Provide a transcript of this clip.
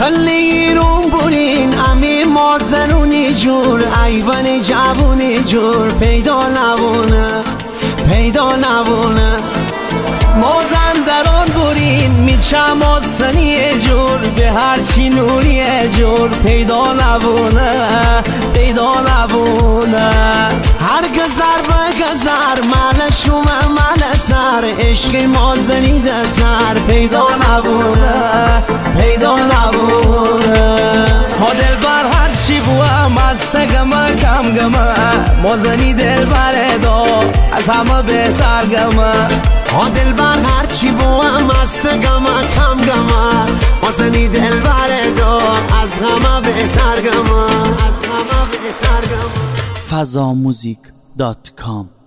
کلی روم بودین امی ما زنونی جور ایوان جوونی جور پیدا نبونه پیدا نبونه ما زندران بودین میچم آسنی جور به هرچی نوری جور پیدا نبونه پیدا نبونه هر گذر به گذر مال شما مال سر عشق ما زنیده تر پیدا نبونه پیدا نبونه ها دل بر هرچی بوام از سگمه کم گمه ما زنی دل بر دا از همه بهتر گمه ها دل بر هرچی بوام از گمه کم گمه ما زنی دل بر دا از همه بهتر گمه از همه بهتر گمه fazamuzik.com